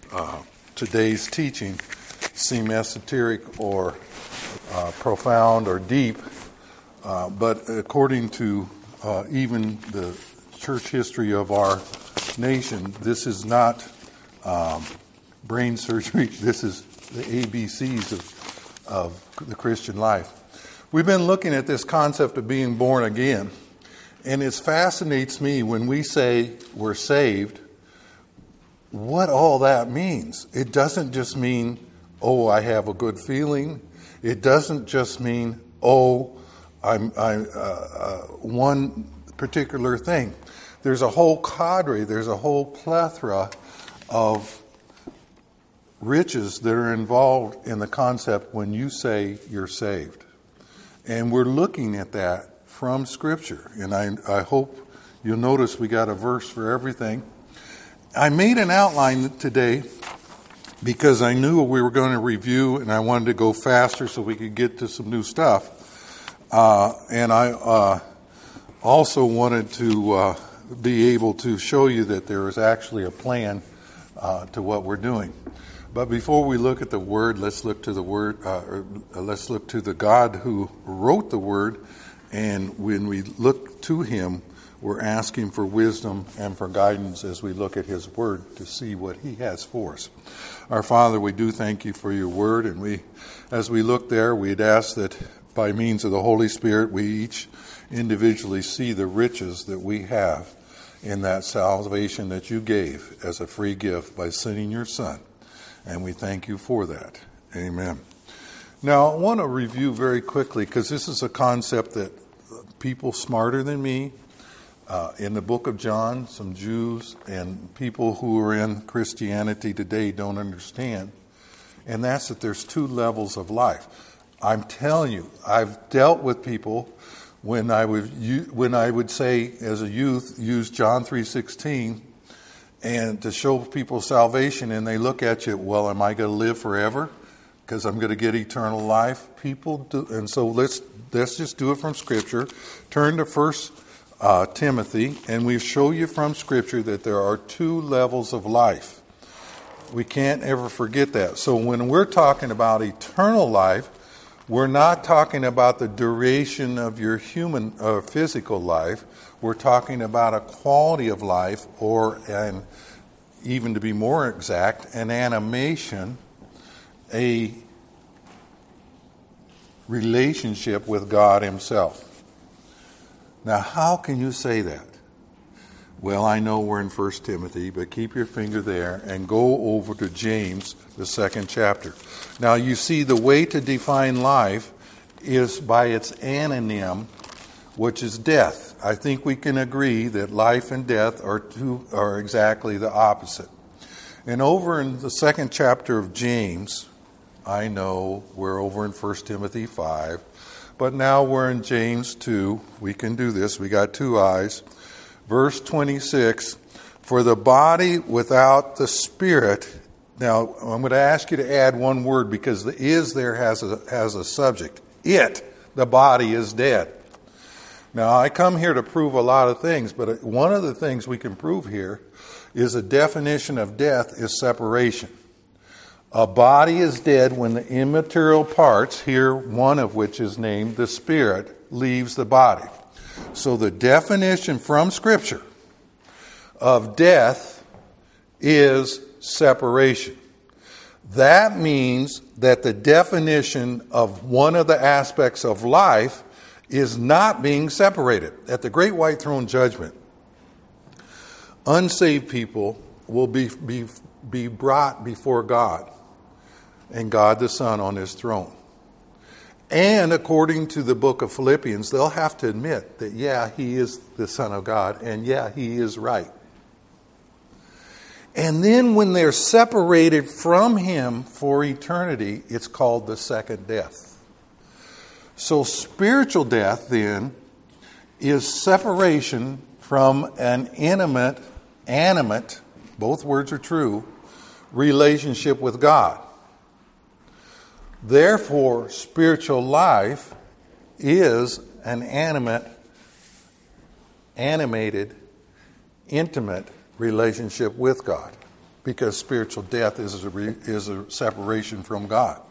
today's teaching seem esoteric or profound or deep, but according to even the church history of our nation, this is not brain surgery. This is the ABCs of the Christian life. We've been looking at this concept of being born again, and it fascinates me when we say we're saved, what all that means. It doesn't just mean, oh, I have a good feeling. It doesn't just mean, oh, I'm one particular thing. There's a whole cadre, there's a whole plethora of riches that are involved in the concept when you say you're saved. And we're looking at that from Scripture. And I hope you'll notice we got a verse for everything. I made an outline today because I knew we were going to review and I wanted to go faster so we could get to some new stuff. And I also wanted to be able to show you that there is actually a plan to what we're doing. But before we look at the Word, let's look to the Word. Let's look to the God who wrote the Word. And when we look to Him, we're asking for wisdom and for guidance as we look at His Word to see what He has for us. Our Father, we do thank You for Your Word. And as we look there, we'd ask that by means of the Holy Spirit, we each individually see the riches that we have in that salvation that You gave as a free gift by sending Your Son. And we thank You for that. Amen. Now, I want to review very quickly, because this is a concept that people smarter than me, in the book of John, some Jews and people who are in Christianity today don't understand. And that's that there's two levels of life. I'm telling you, I've dealt with people when I would say as a youth, use John 3:16 and to show people salvation, and they look at you, well, am I going to live forever because I'm going to get eternal life? People do, and so let's just do it from Scripture. Turn to 1 Timothy, and we show you from Scripture that there are two levels of life. We can't ever forget that. So when we're talking about eternal life, we're not talking about the duration of your human physical life. We're talking about a quality of life, and even to be more exact, an animation, a relationship with God Himself. Now, how can you say that? Well, I know we're in 1 Timothy, but keep your finger there and go over to James, the 2nd chapter. Now, you see, the way to define life is by its anonym, which is death. I think we can agree that life and death are exactly the opposite. And over in the 2nd chapter of James, I know we're over in 1 Timothy 5, but now we're in James 2. We can do this. We got two eyes. Verse 26, for the body without the spirit. Now, I'm going to ask you to add one word because the is there has a subject. The body is dead. Now, I come here to prove a lot of things, but one of the things we can prove here is a definition of death is separation. A body is dead when the immaterial parts, here one of which is named the spirit, leaves the body. So the definition from Scripture of death is separation. That means that the definition of one of the aspects of life is not being separated. At the Great White Throne Judgment, unsaved people will be brought before God and God the Son on His throne. And according to the book of Philippians, they'll have to admit that, yeah, He is the Son of God, and yeah, He is right. And then when they're separated from Him for eternity, it's called the second death. So spiritual death, then, is separation from an animate, both words are true, relationship with God. Therefore, spiritual life is an animated, intimate relationship with God. because spiritual death is a separation from God.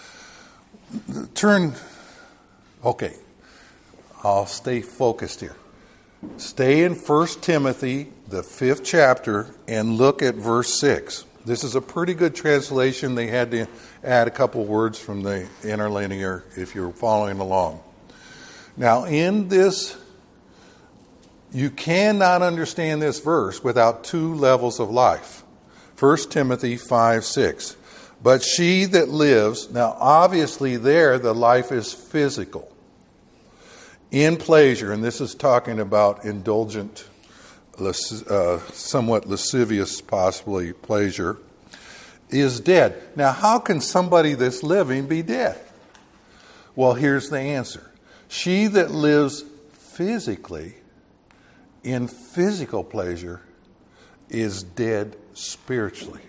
Okay, I'll stay focused here. Stay in 1 Timothy, the 5th chapter, and look at verse 6. This is a pretty good translation. They had to add a couple words from the interlinear if you're following along. Now, in this, you cannot understand this verse without two levels of life. 1 Timothy 5:6. But she that lives, now obviously there the life is physical. In pleasure, and this is talking about indulgent, somewhat lascivious, possibly, pleasure, is dead. Now, how can somebody that's living be dead? Well, here's the answer. She that lives physically, in physical pleasure, is dead spiritually,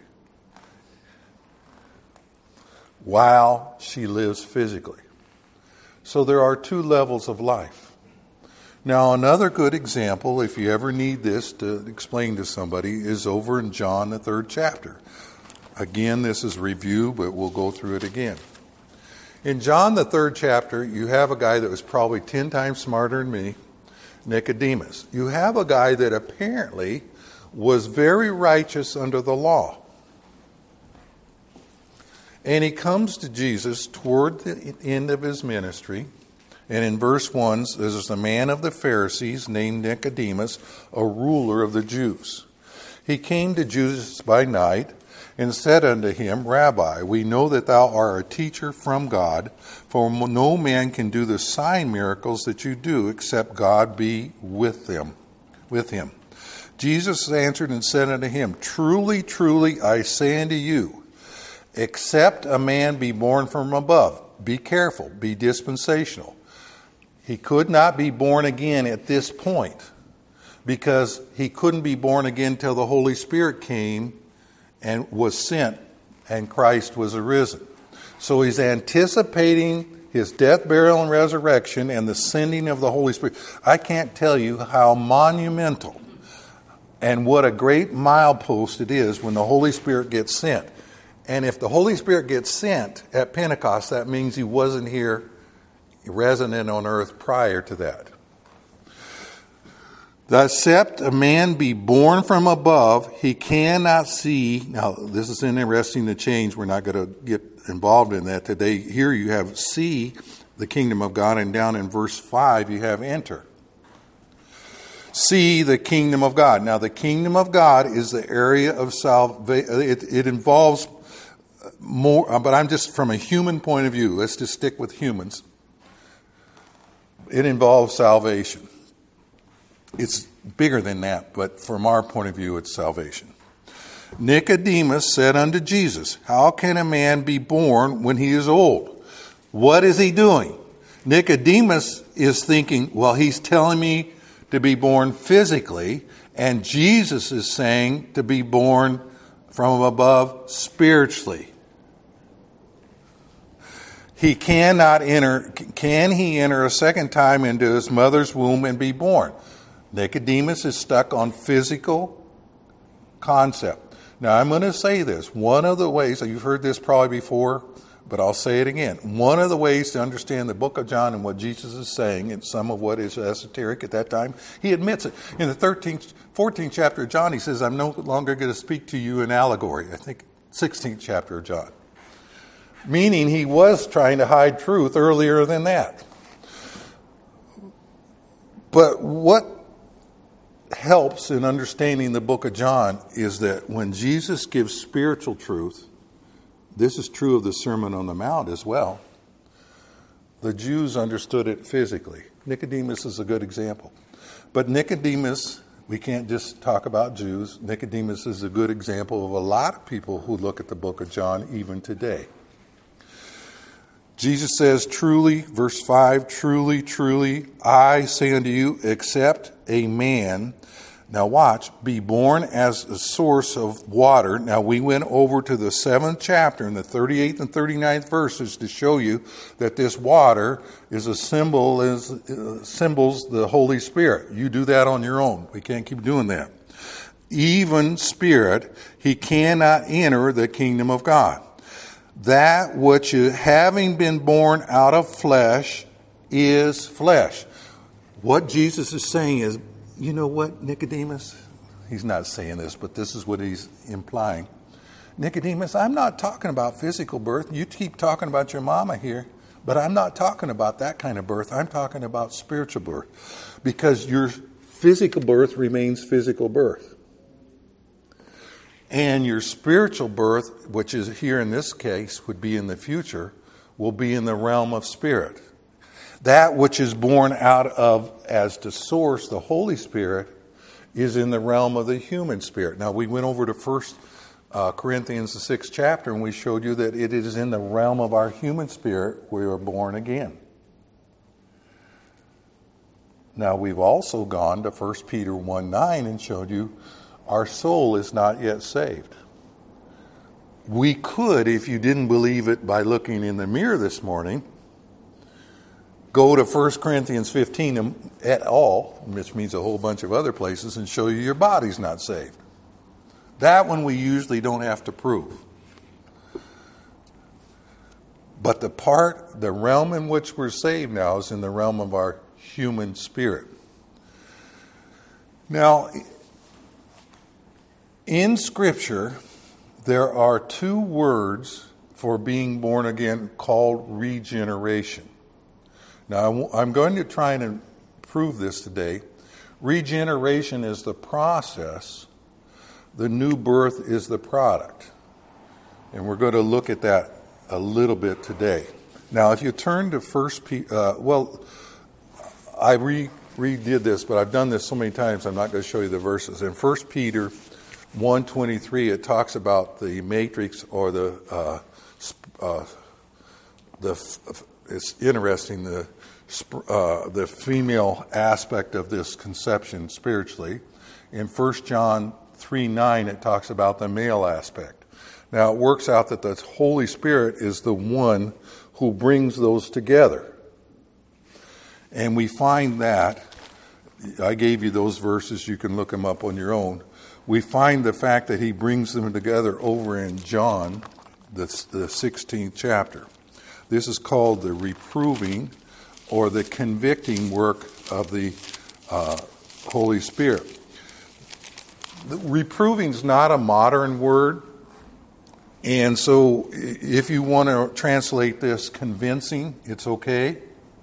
while she lives physically. So there are two levels of life. Now, another good example, if you ever need this to explain to somebody, is over in John, the 3rd chapter. Again, this is review, but we'll go through it again. In John, the 3rd chapter, you have a guy that was probably 10 times smarter than me, Nicodemus. You have a guy that apparently was very righteous under the law. And he comes to Jesus toward the end of his ministry. And in verse 1, there's a man of the Pharisees named Nicodemus, a ruler of the Jews. He came to Jesus by night and said unto him, Rabbi, we know that thou art a teacher from God, for no man can do the sign miracles that you do, except God be with him. Jesus answered and said unto him, Truly, truly, I say unto you, except a man be born from above. Be careful, be dispensational. He could not be born again at this point because he couldn't be born again till the Holy Spirit came and was sent and Christ was arisen. So he's anticipating his death, burial, and resurrection and the sending of the Holy Spirit. I can't tell you how monumental and what a great milepost it is when the Holy Spirit gets sent. And if the Holy Spirit gets sent at Pentecost, that means he wasn't here resident on earth prior to that. Except a man be born from above, he cannot see. Now, this is interesting to change. We're not going to get involved in that today. Here you have see the kingdom of God, and down in verse 5 you have enter. See the kingdom of God. Now, the kingdom of God is the area of salvation. It involves more, but I'm just from a human point of view. Let's just stick with humans. It involves salvation. It's bigger than that, but from our point of view, it's salvation. Nicodemus said unto Jesus, How can a man be born when he is old? What is he doing? Nicodemus is thinking, well, he's telling me to be born physically, and Jesus is saying to be born from above spiritually. He cannot enter. Can he enter a second time into his mother's womb and be born? Nicodemus is stuck on physical concept. Now, I'm going to say this. One of the ways, you've heard this probably before, but I'll say it again. One of the ways to understand the book of John and what Jesus is saying, and some of what is esoteric at that time, he admits it. In the 14th chapter of John, he says, I'm no longer going to speak to you in allegory. I think 16th chapter of John. Meaning he was trying to hide truth earlier than that. But what helps in understanding the book of John is that when Jesus gives spiritual truth, this is true of the Sermon on the Mount as well, the Jews understood it physically. Nicodemus is a good example. But Nicodemus, we can't just talk about Jews. Nicodemus is a good example of a lot of people who look at the book of John even today. Jesus says, truly, verse 5, truly, truly, I say unto you, except a man, now watch, be born as a source of water. Now we went over to the 7th chapter in the 38th and 39th verses to show you that this water is a symbol, symbols the Holy Spirit. You do that on your own. We can't keep doing that. even spirit, he cannot enter the kingdom of God. That which is, having been born out of flesh is flesh. What Jesus is saying is, you know what, Nicodemus? He's not saying this, but this is what he's implying. Nicodemus, I'm not talking about physical birth. You keep talking about your mama here, but I'm not talking about that kind of birth. I'm talking about spiritual birth. Because your physical birth remains physical birth. And your spiritual birth, which is here in this case, would be in the future, will be in the realm of spirit. That which is born out of, as the source, the Holy Spirit, is in the realm of the human spirit. Now, we went over to 1 Corinthians, the 6th chapter, and we showed you that it is in the realm of our human spirit we are born again. Now, we've also gone to 1 Peter 1:9 and showed you our soul is not yet saved. We could, if you didn't believe it by looking in the mirror this morning, go to 1 Corinthians 15 et al., which means a whole bunch of other places, and show you your body's not saved. That one we usually don't have to prove. But the realm in which we're saved now is in the realm of our human spirit. Now, in Scripture, there are two words for being born again called regeneration. Now, I'm going to try and prove this today. Regeneration is the process. The new birth is the product. And we're going to look at that a little bit today. Now, if you turn to 1 Peter, I redid this, but I've done this so many times, I'm not going to show you the verses. In 1 Peter 1:23, it talks about the matrix, or it's interesting, the female aspect of this conception spiritually. In 1 John 3:9, it talks about the male aspect. Now, it works out that the Holy Spirit is the one who brings those together. And we find that, I gave you those verses, you can look them up on your own. We find the fact that he brings them together over in John, the 16th chapter. This is called the reproving or the convicting work of the Holy Spirit. Reproving is not a modern word, and so if you want to translate this convincing, it's okay.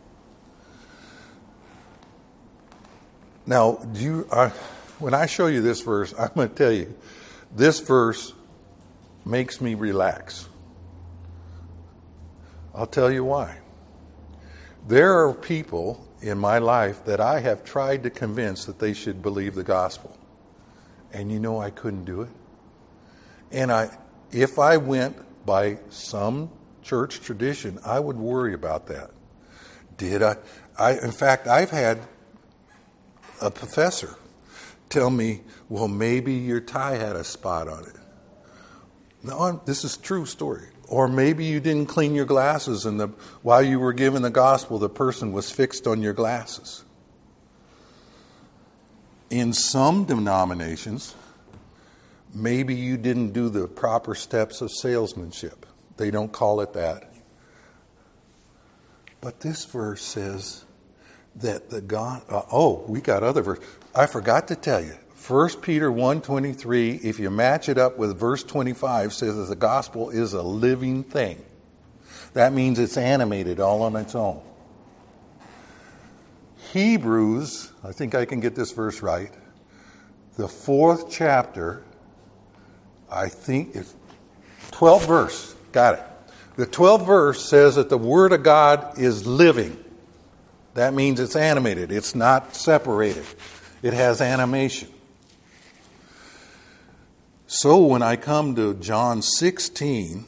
Now, when I show you this verse, I'm going to tell you, this verse makes me relax. I'll tell you why. There are people in my life that I have tried to convince that they should believe the gospel. And you know I couldn't do it. And if I went by some church tradition, I would worry about that. Did I? In fact, I've had a professor tell me, well, maybe your tie had a spot on it. No, this is a true story. Or maybe you didn't clean your glasses, and while you were given the gospel, the person was fixed on your glasses. In some denominations, maybe you didn't do the proper steps of salesmanship. They don't call it that. But this verse says that we got other verse. I forgot to tell you. 1 Peter 1:23, if you match it up with verse 25, says that the gospel is a living thing. That means it's animated all on its own. Hebrews, I think I can get this verse right, the 4th chapter, I think it's 12th verse, got it. The 12th verse says that the Word of God is living. That means it's animated. It's not separated. It has animation. So when I come to John 16,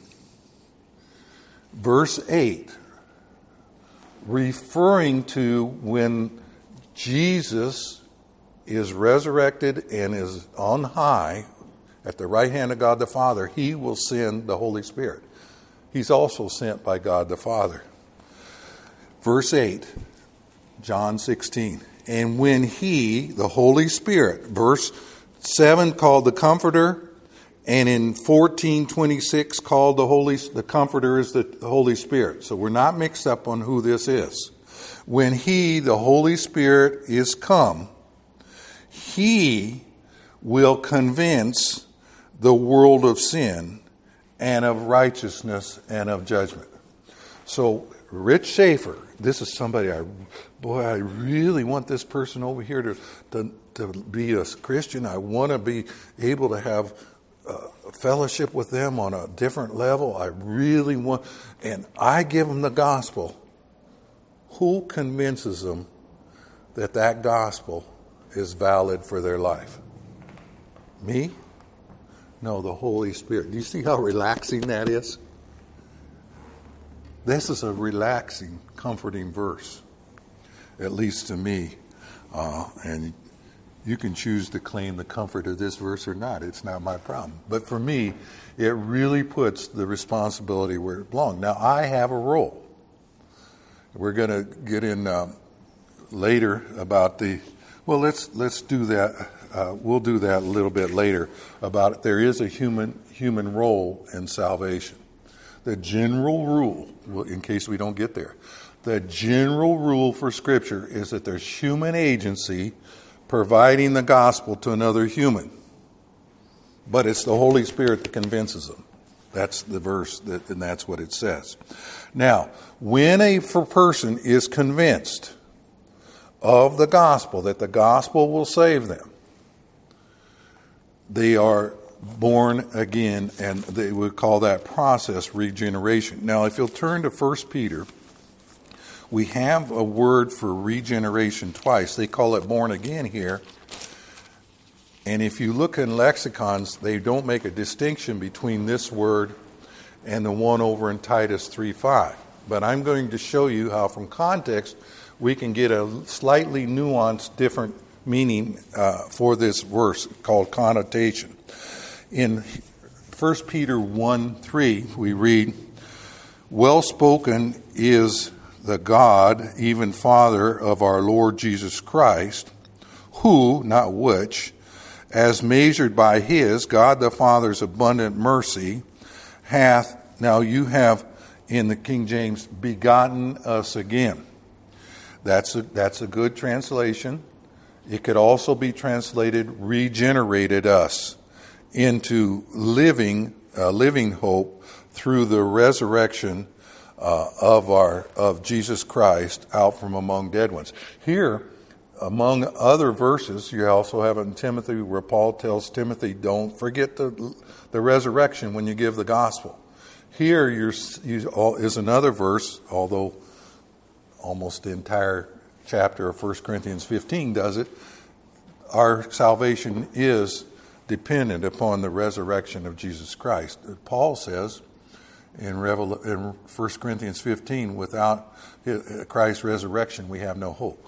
verse 8, referring to when Jesus is resurrected and is on high at the right hand of God the Father, he will send the Holy Spirit. He's also sent by God the Father. Verse 8, John 16. And when he, the Holy Spirit, verse 7 called the Comforter, and in 14:26 called the Comforter is the Holy Spirit. So we're not mixed up on who this is. When He, the Holy Spirit, is come, He will convince the world of sin and of righteousness and of judgment. So Rich Schaefer, this is somebody I really want this person over here to be a Christian. I want to be able to have fellowship with them on a different level. I really want, and I give them the gospel. Who convinces them that that gospel is valid for their life? Me? No, the Holy Spirit. Do you see how relaxing that is? This is a relaxing, comforting verse, at least to me. And you can choose to claim the comfort of this verse or not. It's not my problem. But for me, it really puts the responsibility where it belongs. Now, I have a role. We're going to get in later about let's do that. We'll do that a little bit later about it. There is a human role in salvation. The general rule, in case we don't get there, the general rule for Scripture is that there's human agency providing the gospel to another human. But it's the Holy Spirit that convinces them. That's the verse, and that's what it says. Now, when a person is convinced of the gospel, that the gospel will save them, they are born again, and they would call that process regeneration. Now, if you'll turn to 1 Peter, we have a word for regeneration twice. They call it born again here. And if you look in lexicons, they don't make a distinction between this word and the one over in Titus 3:5. But I'm going to show you how from context we can get a slightly nuanced, different meaning for this verse called connotation. In 1 Peter 1:3, we read, "Well spoken is the God, even Father of our Lord Jesus Christ, who," not which, "as measured by His," God the Father's abundant mercy, hath," now you have in the King James, "begotten us again." That's a good translation. It could also be translated, regenerated us into living hope through the resurrection of Jesus Christ out from among dead ones. Here, among other verses, you also have it in Timothy where Paul tells Timothy, don't forget the resurrection when you give the gospel. Here is another verse, although almost the entire chapter of 1 Corinthians 15 does it. Our salvation is dependent upon the resurrection of Jesus Christ. Paul says in 1 Corinthians 15, without Christ's resurrection, we have no hope.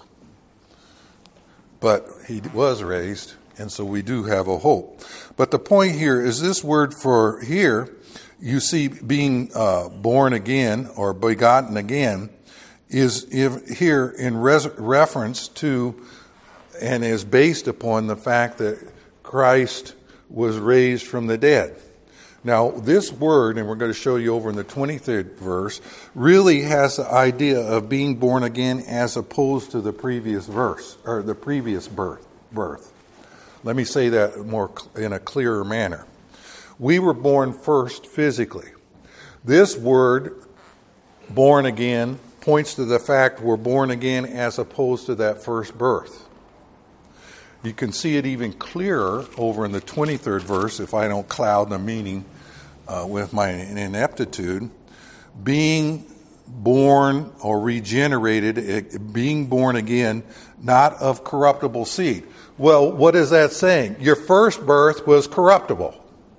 But He was raised, and so we do have a hope. But the point here is this word for here, you see being born again or begotten again, is here in reference to and is based upon the fact that Christ was raised from the dead. Now, this word, and we're going to show you over in the 23rd verse, really has the idea of being born again as opposed to the previous verse, or the previous birth. Let me say that more in a clearer manner. We were born first physically. This word, born again, points to the fact we're born again as opposed to that first birth. You can see it even clearer over in the 23rd verse, if I don't cloud the meaning with my ineptitude. Being born or regenerated, being born again, not of corruptible seed. Well, what is that saying? Your first birth was corruptible.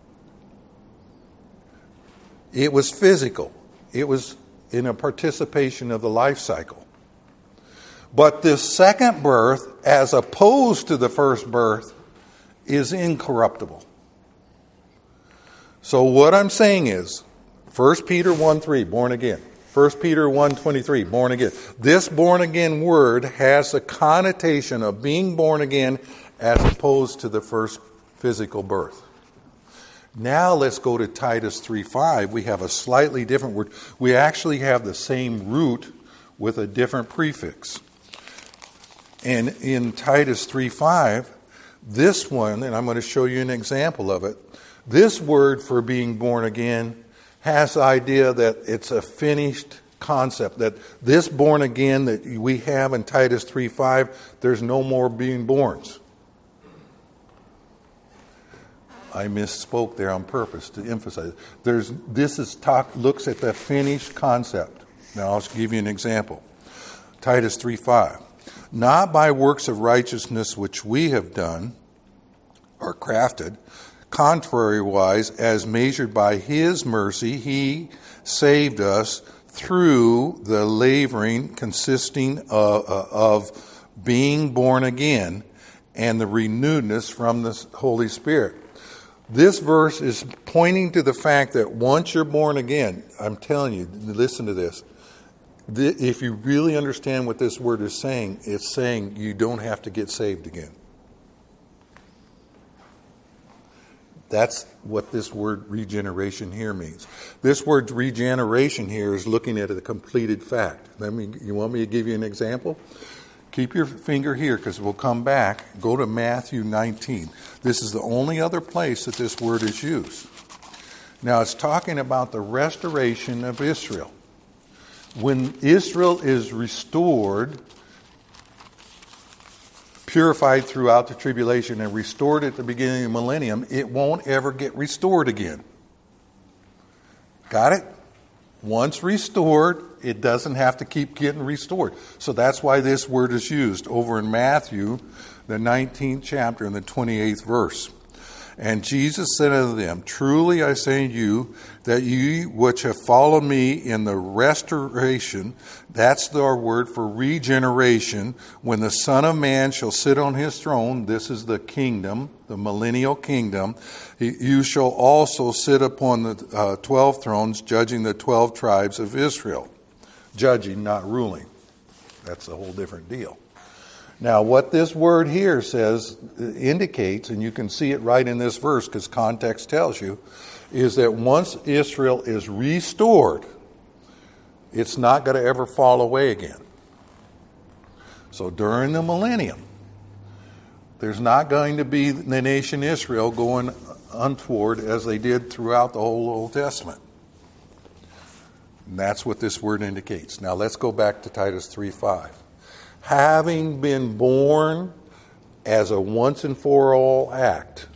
It was physical. It was in a participation of the life cycle. But this second birth, as opposed to the first birth, is incorruptible. So what I'm saying is, 1 Peter 1:3, born again. 1 Peter 1:23, born again. This born again word has a connotation of being born again as opposed to the first physical birth. Now let's go to Titus 3:5. We have a slightly different word. We actually have the same root with a different prefix. And in Titus 3:5, this one, and I'm going to show you an example of it, this word for being born again has the idea that it's a finished concept, that this born again that we have in Titus 3:5, there's no more being borns. I misspoke there on purpose to emphasize. Looks at the finished concept. Now I'll give you an example. Titus 3:5. Not by works of righteousness which we have done or crafted, contrariwise, as measured by his mercy, he saved us through the laboring consisting of being born again and the renewedness from the Holy Spirit. This verse is pointing to the fact that once you're born again, I'm telling you, listen to this. If you really understand what this word is saying, it's saying you don't have to get saved again. That's what this word regeneration here means. This word regeneration here is looking at a completed fact. You want me to give you an example? Keep your finger here because we'll come back. Go to Matthew 19. This is the only other place that this word is used. Now it's talking about the restoration of Israel. When Israel is restored, purified throughout the tribulation and restored at the beginning of the millennium, it won't ever get restored again. Got it? Once restored, it doesn't have to keep getting restored. So that's why this word is used over in Matthew, the 19th chapter and the 28th verse. And Jesus said unto them, truly I say unto you, that ye which have followed me in the restoration, that's our word for regeneration, when the Son of Man shall sit on his throne, this is the kingdom, the millennial kingdom, you shall also sit upon the 12 thrones, judging the 12 tribes of Israel. Judging, not ruling. That's a whole different deal. Now, what this word here says, indicates, and you can see it right in this verse because context tells you, is that once Israel is restored, it's not going to ever fall away again. So during the millennium, there's not going to be the nation Israel going untoward as they did throughout the whole Old Testament. And that's what this word indicates. Now let's go back to Titus 3:5. Having been born as a once and for all act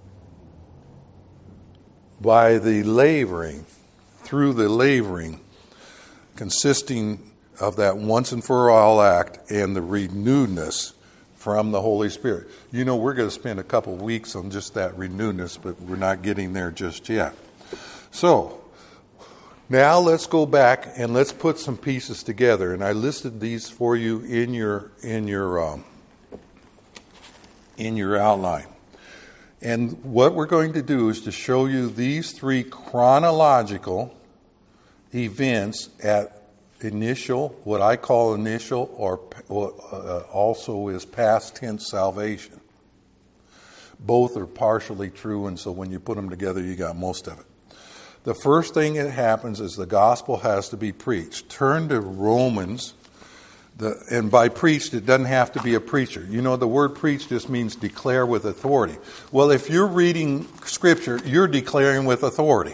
by the laboring, through the laboring, consisting of that once and for all act and the renewedness from the Holy Spirit. You know, we're going to spend a couple of weeks on just that renewedness, but we're not getting there just yet. So, now let's go back and let's put some pieces together. And I listed these for you in your outline. And what we're going to do is to show you these three chronological events at initial, what I call initial, or also is past tense salvation. Both are partially true, and so when you put them together, you got most of it. The first thing that happens is the gospel has to be preached. Turn to Romans, and by preached, it doesn't have to be a preacher. You know, the word preach just means declare with authority. Well, if you're reading Scripture, you're declaring with authority.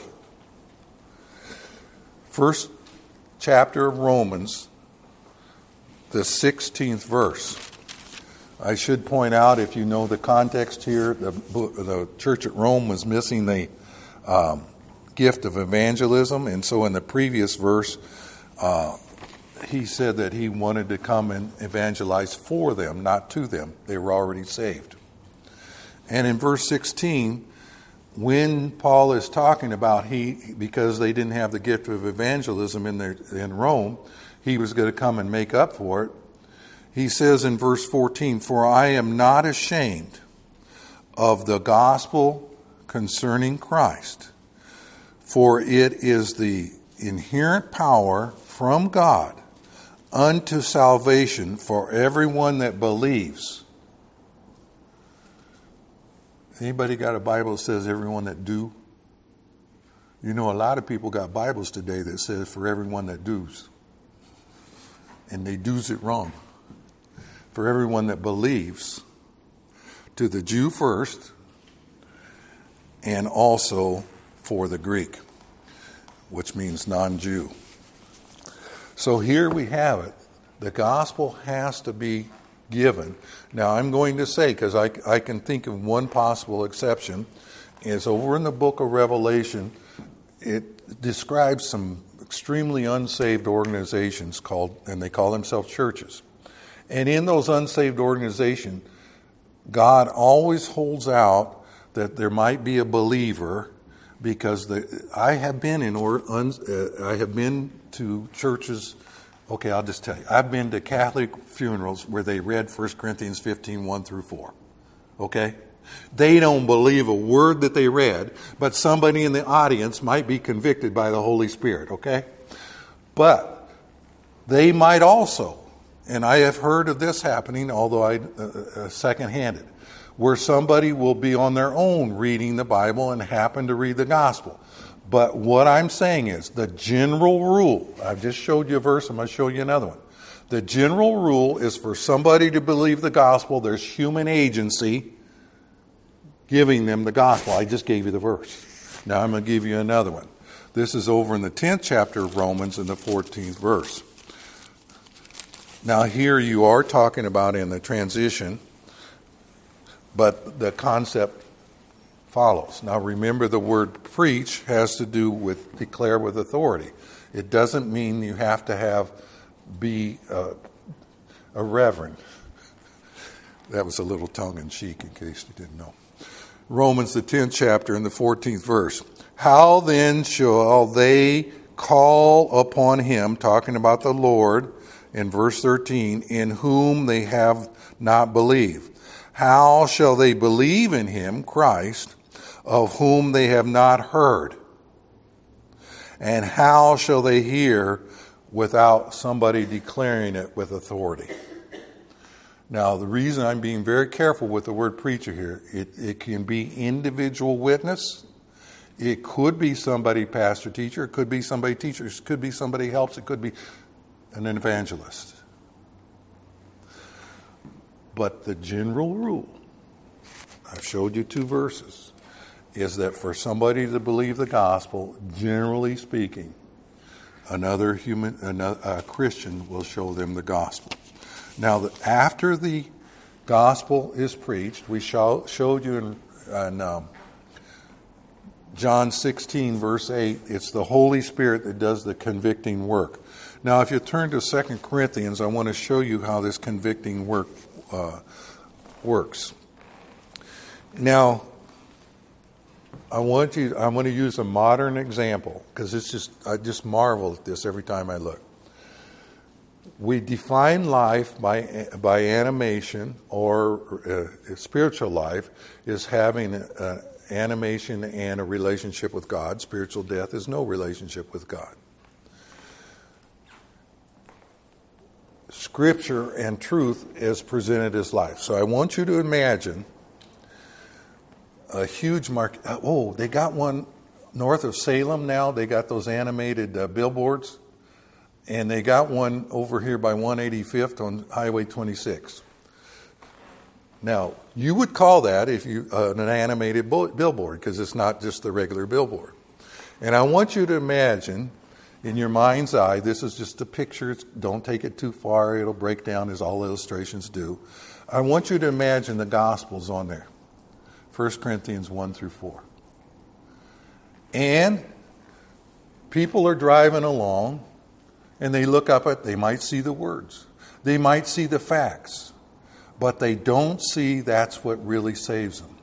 First chapter of Romans, the 16th verse. I should point out, if you know the context here, the church at Rome was missing the gift of evangelism, and so in the previous verse he said that he wanted to come and evangelize for them, not to them. They were already saved. And in verse 16, when Paul is talking about because they didn't have the gift of evangelism in Rome, he was going to come and make up for it. He says in verse 14, for I am not ashamed of the gospel concerning Christ, for it is the inherent power from God unto salvation for everyone that believes. Anybody got a Bible that says everyone that do? You know, a lot of people got Bibles today that says for everyone that does. And they do's it wrong. For everyone that believes, to the Jew first, and also for the Greek, which means non-Jew. So here we have it. The gospel has to be given. Now I'm going to say, because I can think of one possible exception, is over in the book of Revelation, it describes some extremely unsaved organizations and they call themselves churches. And in those unsaved organizations, God always holds out that there might be a believer, because I have been to churches. Okay, I'll just tell you. I've been to Catholic funerals where they read 1 Corinthians 15, 1 through 4. Okay? They don't believe a word that they read, but somebody in the audience might be convicted by the Holy Spirit. Okay? But they might also, and I have heard of this happening, although second-handed, where somebody will be on their own reading the Bible and happen to read the gospel. But what I'm saying is, the general rule, I've just showed you a verse, I'm going to show you another one. The general rule is for somebody to believe the gospel, there's human agency giving them the gospel. I just gave you the verse. Now I'm going to give you another one. This is over in the 10th chapter of Romans in the 14th verse. Now here you are talking about in the transition, but the concept follows. Now remember, the word preach has to do with declare with authority. It doesn't mean you have to be a reverend. That was a little tongue-in-cheek in case you didn't know. Romans the 10th chapter and the 14th verse. How then shall they call upon him, talking about the Lord, in verse 13, in whom they have not believed? How shall they believe in him, Christ, of whom they have not heard? And how shall they hear without somebody declaring it with authority? Now, the reason I'm being very careful with the word preacher here, it can be individual witness. It could be somebody pastor, teacher. It could be somebody teacher. It could be somebody helps. It could be an evangelist. But the general rule, I've showed you 2 verses, is that for somebody to believe the gospel, generally speaking, a Christian will show them the gospel. Now, after the gospel is preached, we showed you in John 16, verse 8, it's the Holy Spirit that does the convicting work. Now, if you turn to 2 Corinthians, I want to show you how this convicting work works. Now, I'm going to use a modern example, because I just marvel at this every time I look. We define life by animation, or spiritual life is having animation and a relationship with God. Spiritual death is no relationship with God. Scripture and truth is presented as life. So I want you to imagine a huge market. Oh, they got one north of Salem now. They got those animated billboards. And they got one over here by 185th on Highway 26. Now, you would call that an animated billboard, because it's not just the regular billboard. And I want you to imagine, in your mind's eye, this is just a picture. Don't take it too far. It'll break down as all illustrations do. I want you to imagine the Gospels on there. 1 Corinthians 1 through 4. And people are driving along, and they look up they might see the words. They might see the facts. But they don't see that's what really saves them.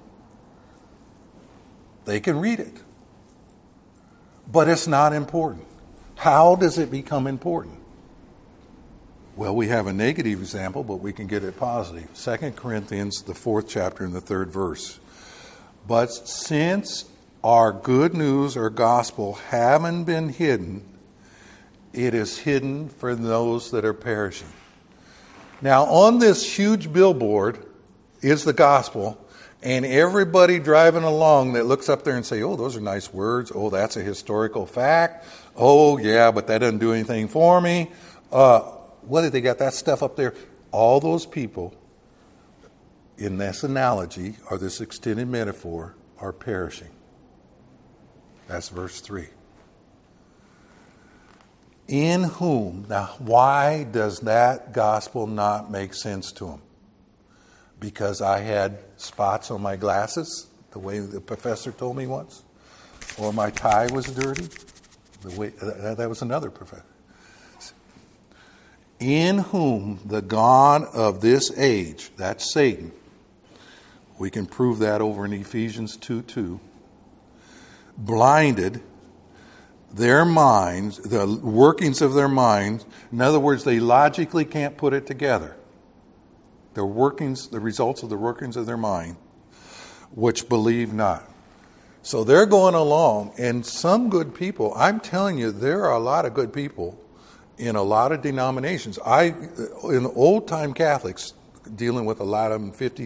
They can read it. But it's not important. How does it become important? Well, we have a negative example, but we can get it positive. 2 Corinthians, the 4th chapter and the 3rd verse. But since our good news or gospel haven't been hidden, it is hidden for those that are perishing. Now, on this huge billboard is the gospel, And everybody driving along that looks up there and say, oh, those are nice words. Oh, that's a historical fact. Oh, yeah, but that doesn't do anything for me. What did they got that stuff up there? All those people in this analogy or this extended metaphor are perishing. That's verse 3. In whom, now why does that gospel not make sense to them? Because I had spots on my glasses, the way the professor told me once, or my tie was dirty. The way that was another professor. In whom the God of this age, that's Satan, we can prove that over in Ephesians 2:2, blinded their minds, the workings of their minds. In other words, they logically can't put it together. The workings, the results of the workings of their mind, which believe not. So they're going along, and some good people, I'm telling you, there are a lot of good people in a lot of denominations. In old-time Catholics, dealing with a lot of them 50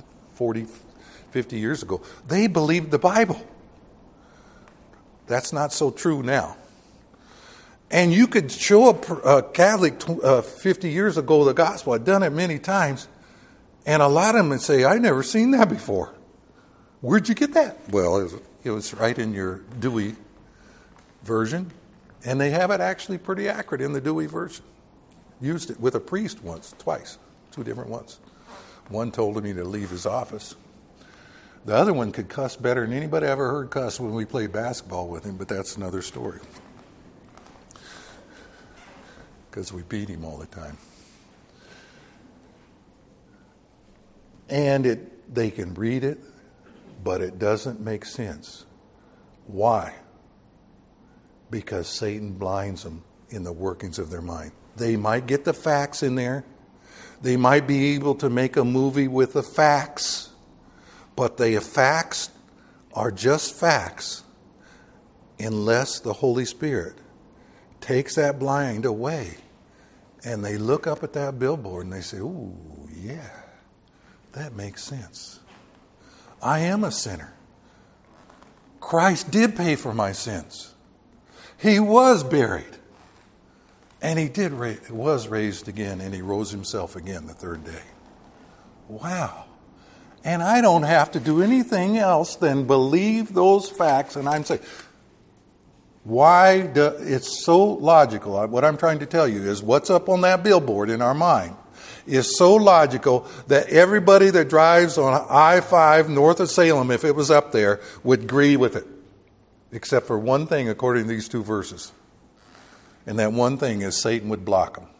years ago, they believed the Bible. That's not so true now. And you could show a Catholic 50 years ago the gospel. I've done it many times. And a lot of them would say, I've never seen that before. Where'd you get that? Well, it was right in your Dewey version. And they have it actually pretty accurate in the Dewey version. Used it with a priest twice, 2 different ones. One told me to leave his office. The other one could cuss better than anybody ever heard cuss when we played basketball with him, but that's another story. Because we beat him all the time. And they can read it, but it doesn't make sense. Why? Because Satan blinds them in the workings of their mind. They might get the facts in there. They might be able to make a movie with the facts, but the facts are just facts unless the Holy Spirit takes that blind away. And they look up at that billboard and they say, ooh, yeah, that makes sense. I am a sinner. Christ did pay for my sins. He was buried. And he was raised again, and he rose himself again the 3rd day. Wow. And I don't have to do anything else than believe those facts. And I'm saying, it's so logical. What I'm trying to tell you is what's up on that billboard in our mind is so logical that everybody that drives on I-5 north of Salem, if it was up there, would agree with it. Except for one thing, according to these 2 verses. And that one thing is Satan would block them.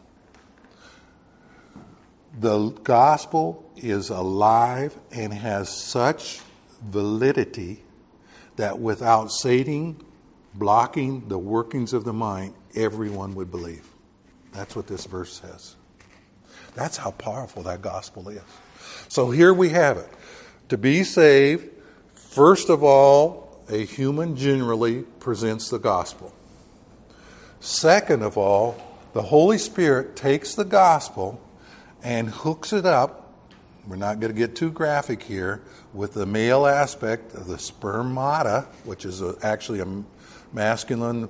The gospel is alive and has such validity that without Satan blocking the workings of the mind, everyone would believe. That's what this verse says. That's how powerful that gospel is. So here we have it. To be saved, first of all, a human generally presents the gospel. Second of all, the Holy Spirit takes the gospel and hooks it up, we're not going to get too graphic here, with the male aspect of the spermata, which is actually a masculine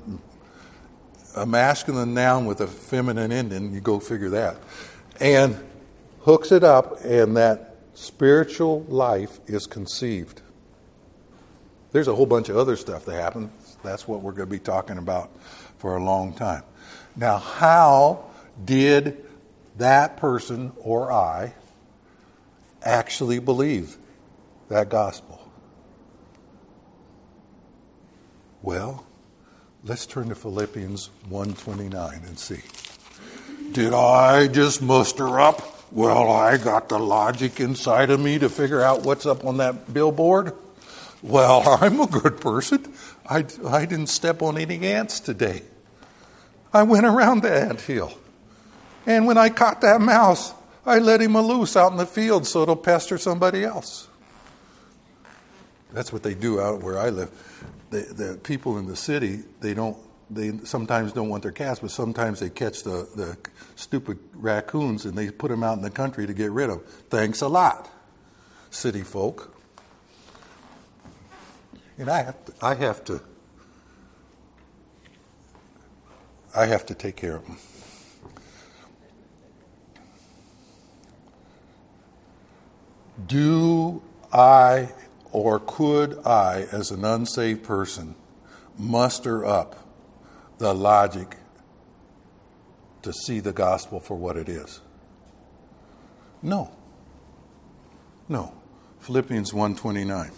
noun with a feminine ending. You go figure that. And hooks it up, and that spiritual life is conceived. There's a whole bunch of other stuff that happens. That's what we're going to be talking about for a long time. Now, how did that person or I actually believe that gospel? Well, let's turn to Philippians 1:29 and see. Did I just muster up? Well, I got the logic inside of me to figure out what's up on that billboard. Well, I'm a good person. I didn't step on any ants today. I went around the anthill. And when I caught that mouse, I let him loose out in the field so it'll pester somebody else. That's what they do out where I live. The people in the city, they sometimes don't want their cats, but sometimes they catch the stupid raccoons and they put them out in the country to get rid of. Thanks a lot, city folk. And I have to take care of them. Do I, or could I, as an unsaved person, muster up the logic to see the gospel for what it is? No. Philippians 1:29.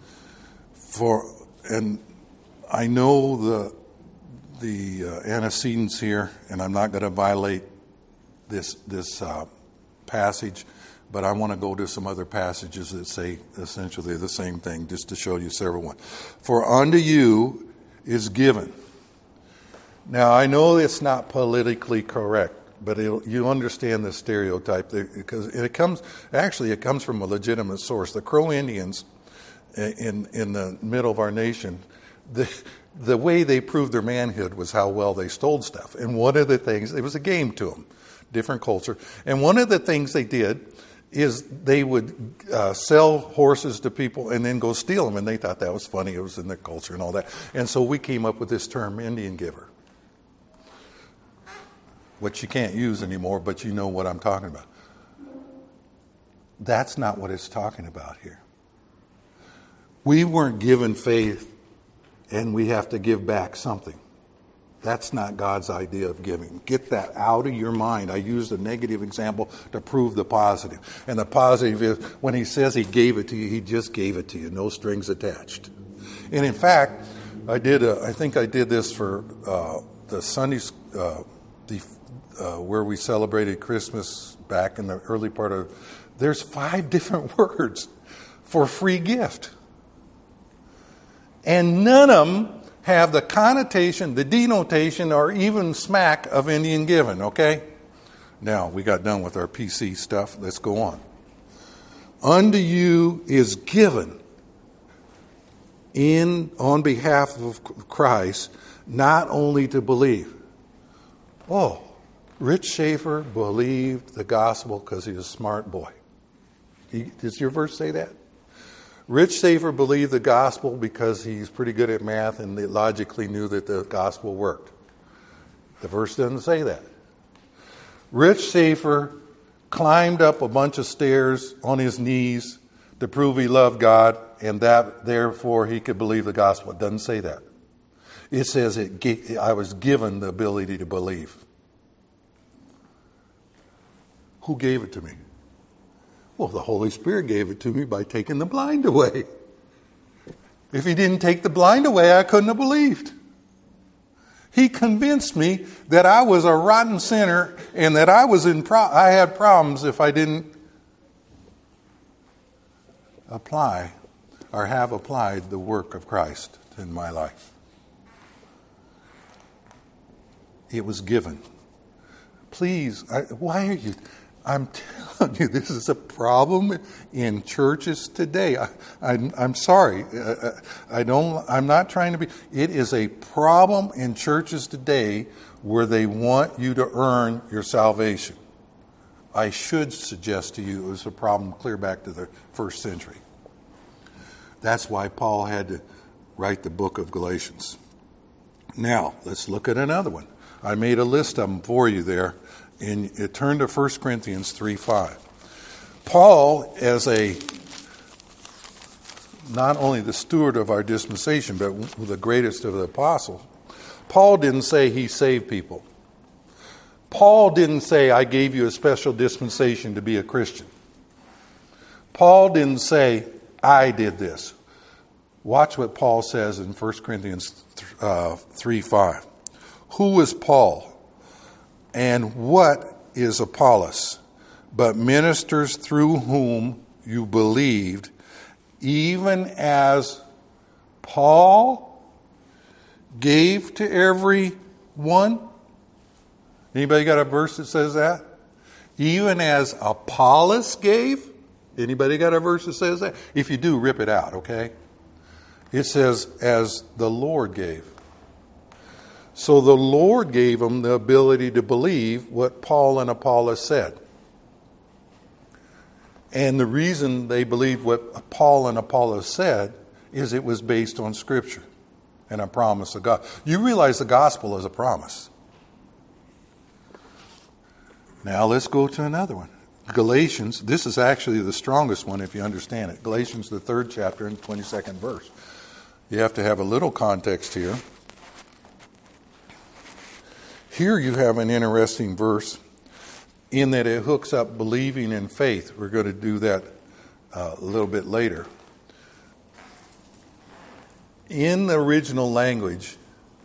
And I know the antecedents here, and I'm not going to violate this passage, but I want to go to some other passages that say essentially the same thing, just to show you several ones. For unto you is given. Now, I know it's not politically correct, but you understand the stereotype, because it comes from a legitimate source. The Crow Indians in the middle of our nation, the way they proved their manhood was how well they stole stuff. And one of the things, it was a game to them, different culture. And one of the things they did is they would sell horses to people and then go steal them. And they thought that was funny. It was in their culture and all that. And so we came up with this term, Indian giver, which you can't use anymore, but you know what I'm talking about. That's not what it's talking about here. We weren't given faith and we have to give back something. That's not God's idea of giving. Get that out of your mind. I used a negative example to prove the positive. And the positive is when he says he gave it to you, he just gave it to you. No strings attached. And in fact, I think I did this for the Sundays, where we celebrated Christmas back in the early part of. There's 5 different words for free gift. And none of them have the connotation, the denotation, or even smack of Indian giving, okay? Now, we got done with our PC stuff. Let's go on. Unto you is given on behalf of Christ, not only to believe. Oh, Rich Schaefer believed the gospel because he's a smart boy. Does your verse say that? Rich Schaefer believed the gospel because he's pretty good at math and they logically knew that the gospel worked. The verse doesn't say that. Rich Schaefer climbed up a bunch of stairs on his knees to prove he loved God and that therefore he could believe the gospel. It doesn't say that. It says I was given the ability to believe. Who gave it to me? Well, the Holy Spirit gave it to me by taking the blind away. If he didn't take the blind away, I couldn't have believed. He convinced me that I was a rotten sinner and that I had problems if I didn't apply or have applied the work of Christ in my life. It was given. Please, why are you... I'm telling you, this is a problem in churches today. I'm sorry. I'm not trying to be. It is a problem in churches today where they want you to earn your salvation. I should suggest to you it was a problem clear back to the first century. That's why Paul had to write the book of Galatians. Now, let's look at another one. I made a list of them for you there. And it turned to 1 Corinthians 3:5. Paul, as not only the steward of our dispensation, but the greatest of the apostles, Paul didn't say he saved people. Paul didn't say, I gave you a special dispensation to be a Christian. Paul didn't say, I did this. Watch what Paul says in 1 Corinthians 3:5. Who is Paul? And what is Apollos, but ministers through whom you believed, even as Paul gave to every one? Anybody got a verse that says that? Even as Apollos gave? Anybody got a verse that says that? If you do, rip it out, okay? It says, as the Lord gave. So the Lord gave them the ability to believe what Paul and Apollos said. And the reason they believed what Paul and Apollos said is it was based on Scripture and a promise of God. You realize the gospel is a promise. Now let's go to another one. Galatians, this is actually the strongest one if you understand it. Galatians, the 3rd chapter and 22nd verse. You have to have a little context here. Here you have an interesting verse in that it hooks up believing and faith. We're going to do that a little bit later. In the original language,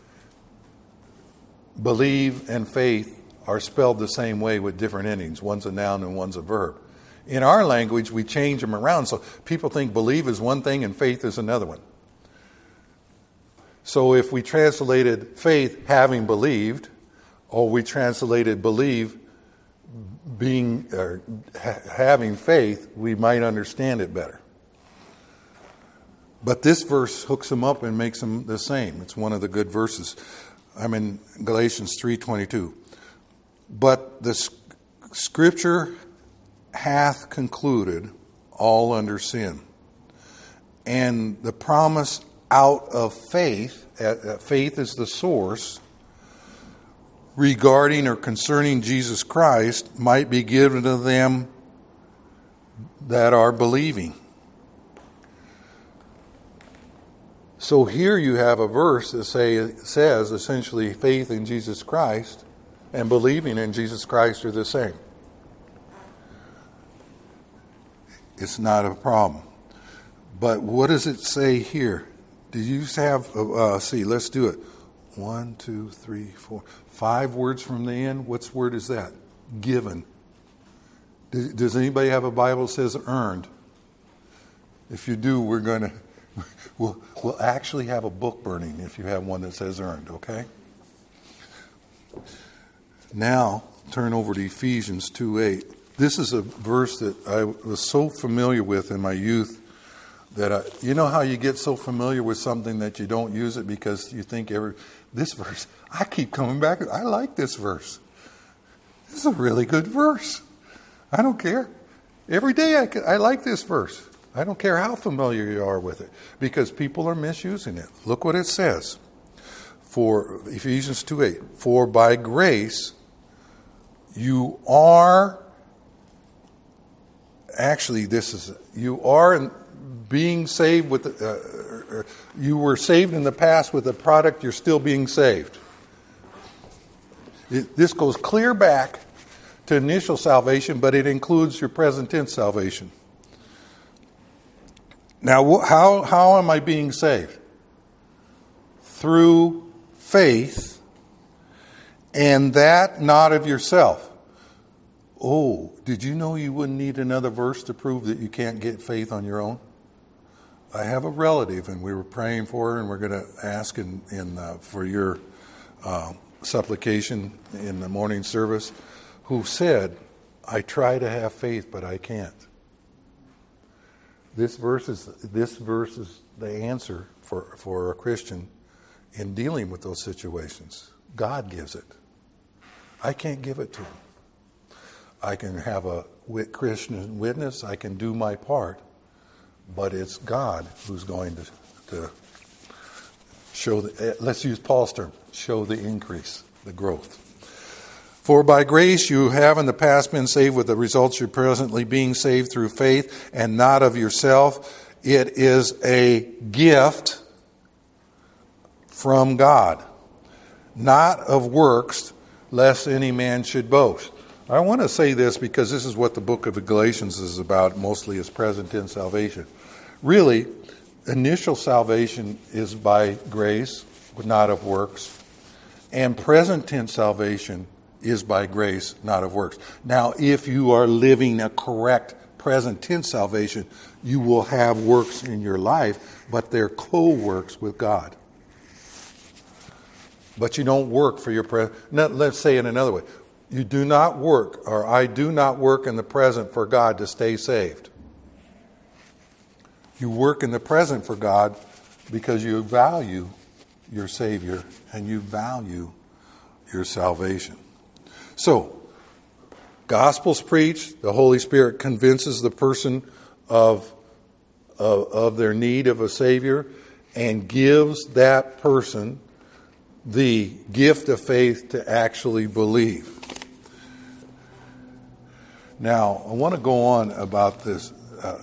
believe and faith are spelled the same way with different endings. One's a noun and one's a verb. In our language, we change them around. So people think believe is one thing and faith is another one. So if we translated faith having believed, or we translated believe being or having faith, we might understand it better. But this verse hooks them up and makes them the same. It's one of the good verses. I'm in Galatians 3:22. But the Scripture hath concluded all under sin. And the promise out of faith, faith is the source, regarding or concerning Jesus Christ might be given to them that are believing. So here you have a verse that says essentially faith in Jesus Christ and believing in Jesus Christ are the same. It's not a problem. But what does it say here? Did you have, let's do it. 1, 2, 3, 4, 5 words from the end. What word is that? Given. Does anybody have a Bible that says earned? If you do, we'll actually have a book burning if you have one that says earned, okay? Now, turn over to Ephesians 2:8. This is a verse that I was so familiar with in my youth that you know how you get so familiar with something that you don't use it because you think this verse, I keep coming back. I like this verse. This is a really good verse. I don't care. Every day I like this verse. I don't care how familiar you are with it because people are misusing it. Look what it says. For Ephesians 2:8, for by grace you are being saved with, you were saved in the past with a product, you're still being saved. This goes clear back to initial salvation, but it includes your present tense salvation. Now, how am I being saved? Through faith, and that not of yourself. Oh, did you know you wouldn't need another verse to prove that you can't get faith on your own? I have a relative, and we were praying for her, and we're going to ask for your supplication in the morning service, who said, I try to have faith, but I can't. This verse is the answer for a Christian in dealing with those situations. God gives it. I can't give it to him. I can have a Christian witness. I can do my part. But it's God who's going to show let's use Paul's term, show the increase, the growth. For by grace you have in the past been saved with the results you're presently being saved through faith and not of yourself. It is a gift from God, not of works, lest any man should boast. I want to say this because this is what the book of Galatians is about, mostly is present tense salvation. Really, initial salvation is by grace, not of works. And present tense salvation is by grace, not of works. Now, if you are living a correct present tense salvation, you will have works in your life, but they're co-works with God. But you don't work for your present. Let's say it another way. You do not work, or I do not work in the present for God to stay saved. You work in the present for God because you value your Savior and you value your salvation. So, gospel's preached, the Holy Spirit convinces the person of of their need of a Savior and gives that person the gift of faith to actually believe. Now, I want to go on about this.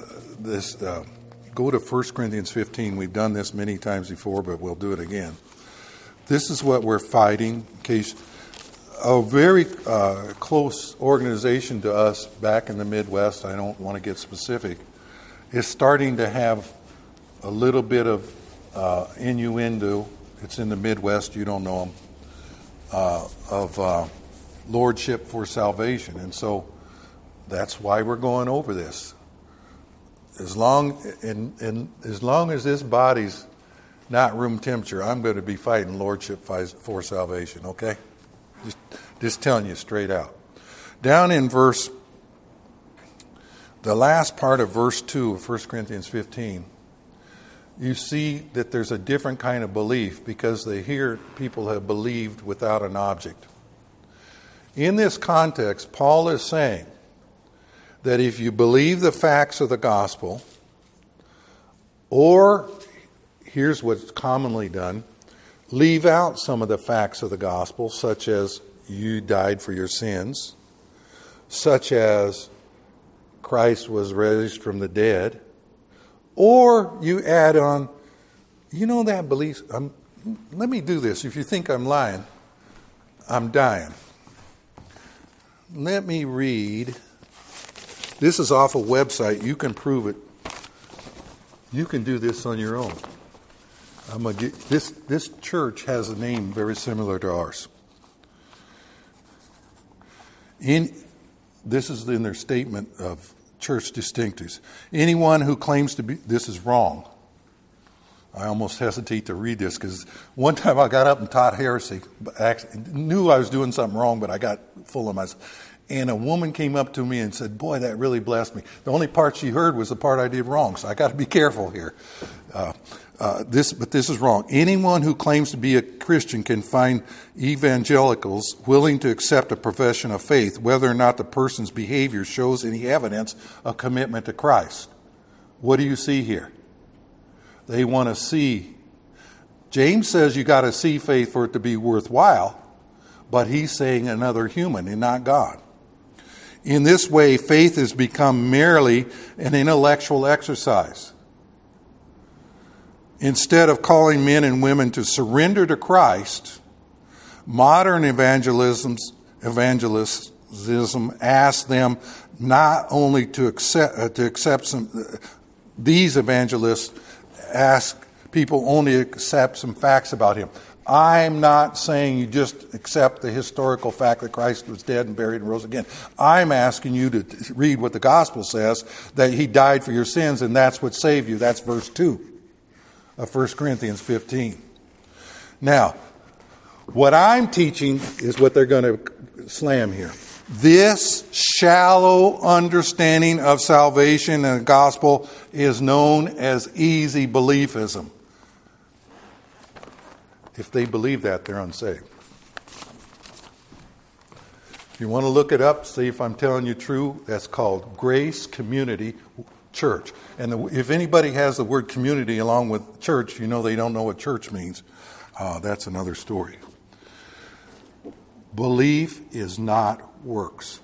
Go to 1 Corinthians 15. We've done this many times before, but we'll do it again. This is what we're fighting. In case a very close organization to us back in the Midwest, I don't want to get specific, is starting to have a little bit of innuendo. It's in the Midwest, you don't know them, of lordship for salvation. And so that's why we're going over this. As long as this body's not room temperature, I'm going to be fighting lordship for salvation, okay? Just telling you straight out. Down in the last part of verse 2 of 1 Corinthians 15, you see that there's a different kind of belief because they hear people have believed without an object. In this context, Paul is saying that if you believe the facts of the gospel, or, here's what's commonly done, leave out some of the facts of the gospel, such as you died for your sins, such as Christ was raised from the dead, or you add on, you know that belief, let me do this. If you think I'm lying, I'm dying. Let me read. This is off a website. You can prove it. You can do this on your own. I'm gonna get this church has a name very similar to ours. This is in their statement of church distinctives. Anyone who claims to be, this is wrong. I almost hesitate to read this because one time I got up and taught heresy. Knew I was doing something wrong, but I got full of myself. And a woman came up to me and said, boy, that really blessed me. The only part she heard was the part I did wrong, so I got to be careful here. But this is wrong. Anyone who claims to be a Christian can find evangelicals willing to accept a profession of faith, whether or not the person's behavior shows any evidence of commitment to Christ. What do you see here? They want to see. James says you got to see faith for it to be worthwhile, but he's saying another human and not God. In this way, faith has become merely an intellectual exercise. Instead of calling men and women to surrender to Christ, modern evangelism asks them not only to accept some. These evangelists ask people only to accept some facts about him. I'm not saying you just accept the historical fact that Christ was dead and buried and rose again. I'm asking you to read what the gospel says, that he died for your sins, and that's what saved you. That's verse 2 of 1 Corinthians 15. Now, what I'm teaching is what they're going to slam here. This shallow understanding of salvation and the gospel is known as easy beliefism. If they believe that, they're unsaved. If you want to look it up, see if I'm telling you true, that's called Grace Community Church. And if anybody has the word community along with church, you know they don't know what church means. That's another story. Belief is not works.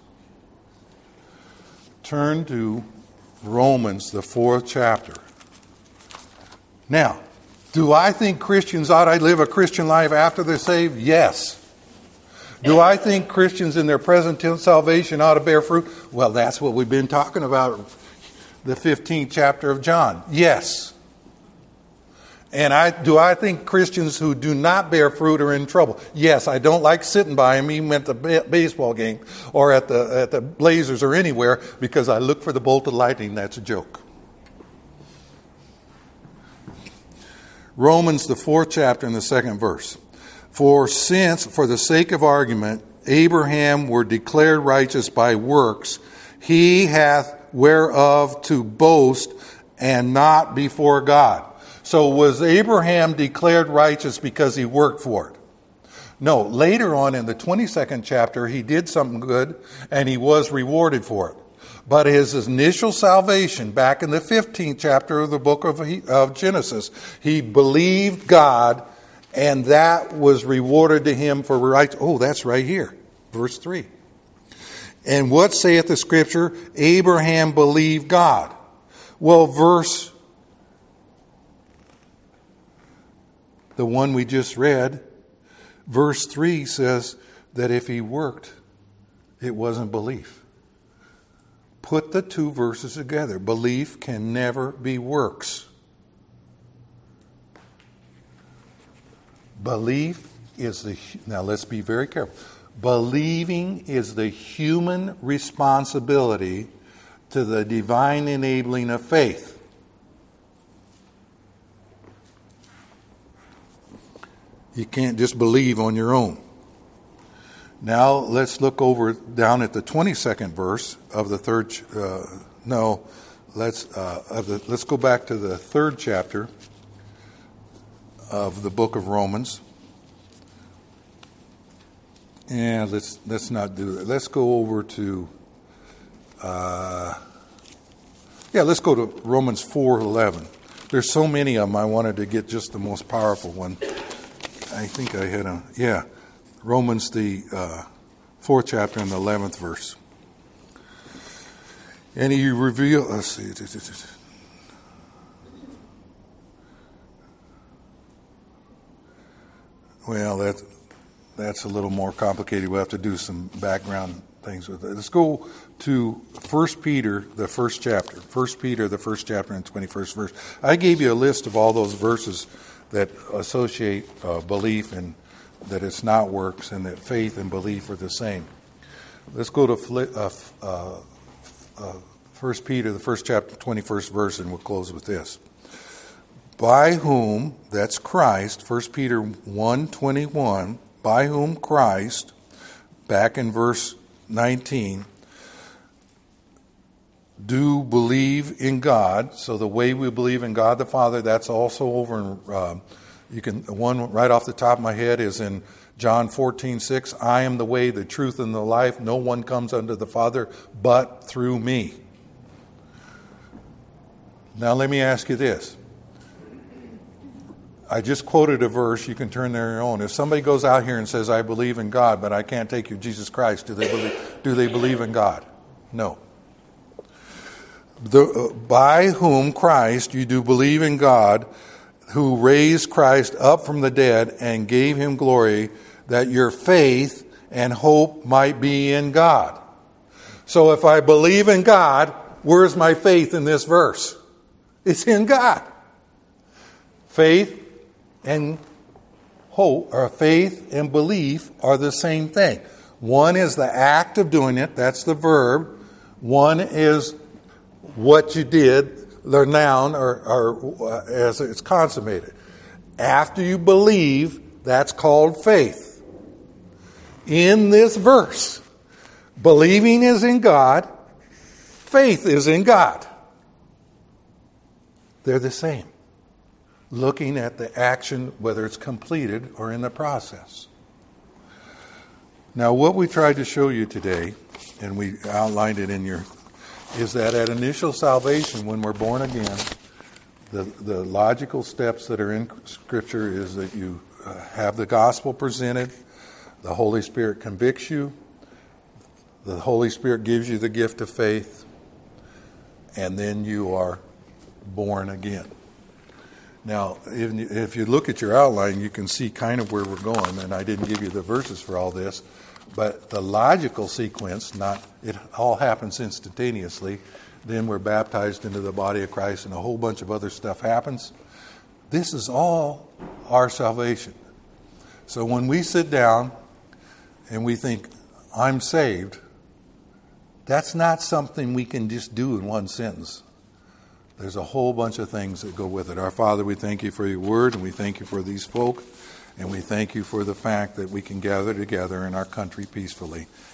Turn to Romans, the 4th chapter. Now, do I think Christians ought to live a Christian life after they're saved? Yes. Do I think Christians in their present salvation ought to bear fruit? Well, that's what we've been talking about, the 15th chapter of John. Yes. And do I think Christians who do not bear fruit are in trouble? Yes, I don't like sitting by them even at the baseball game or at the Blazers or anywhere because I look for the bolt of lightning. That's a joke. Romans, the 4th chapter and the 2nd verse. For since, for the sake of argument, Abraham were declared righteous by works, he hath whereof to boast and not before God. So was Abraham declared righteous because he worked for it? No. Later on in the 22nd chapter, he did something good and he was rewarded for it. But his initial salvation, back in the 15th chapter of the book of Genesis, he believed God, and that was rewarded to him for right. Oh, that's right here, verse 3. And what saith the Scripture? Abraham believed God. Well, the one we just read, verse 3 says that if he worked, it wasn't belief. Put the two verses together. Belief can never be works. Belief is now let's be very careful. Believing is the human responsibility to the divine enabling of faith. You can't just believe on your own. Now let's look over down at the 22nd verse of the third. Let's go back to the 3rd chapter of the book of Romans. And let's not do that. Let's go over to. Let's go to Romans 4:11. There's so many of them. I wanted to get just the most powerful one. I think I had Romans, the 4th chapter and the 11th verse. And he revealed, let's see. Well, that's a little more complicated. We'll have to do some background things with it. Let's go to 1 Peter, the 1st chapter. 1 Peter, the 1st chapter and 21st verse. I gave you a list of all those verses that associate belief and that it's not works, and that faith and belief are the same. Let's go to 1 Peter, the 1st chapter, 21st verse, and we'll close with this. By whom, that's Christ, 1 Peter 1:21, by whom Christ, back in verse 19, do believe in God. So the way we believe in God the Father, that's also over in one right off the top of my head is in John 14:6. I am the way, the truth, and the life. No one comes unto the Father but through me. Now let me ask you this. I just quoted a verse. You can turn there your own. If somebody goes out here and says, I believe in God, but I can't take you Jesus Christ, do they believe in God? No. By whom Christ you do believe in God, who raised Christ up from the dead and gave him glory, that your faith and hope might be in God. So if I believe in God, where's my faith in this verse? It's in God. Faith and hope, or faith and belief, are the same thing. One is the act of doing it, that's the verb. One is what you did, the noun, or as it's consummated. After you believe, that's called faith. In this verse, believing is in God, faith is in God. They're the same. Looking at the action, whether it's completed or in the process. Now, what we tried to show you today, and we outlined it in is that at initial salvation, when we're born again, the logical steps that are in Scripture is that you have the gospel presented, the Holy Spirit convicts you, the Holy Spirit gives you the gift of faith, and then you are born again. Now, if you look at your outline, you can see kind of where we're going, and I didn't give you the verses for all this, but the logical sequence, it all happens instantaneously. Then we're baptized into the body of Christ, and a whole bunch of other stuff happens. This is all our salvation. So when we sit down and we think, I'm saved, that's not something we can just do in one sentence. There's a whole bunch of things that go with it. Our Father, we thank you for your word, and we thank you for these folk, and we thank you for the fact that we can gather together in our country peacefully.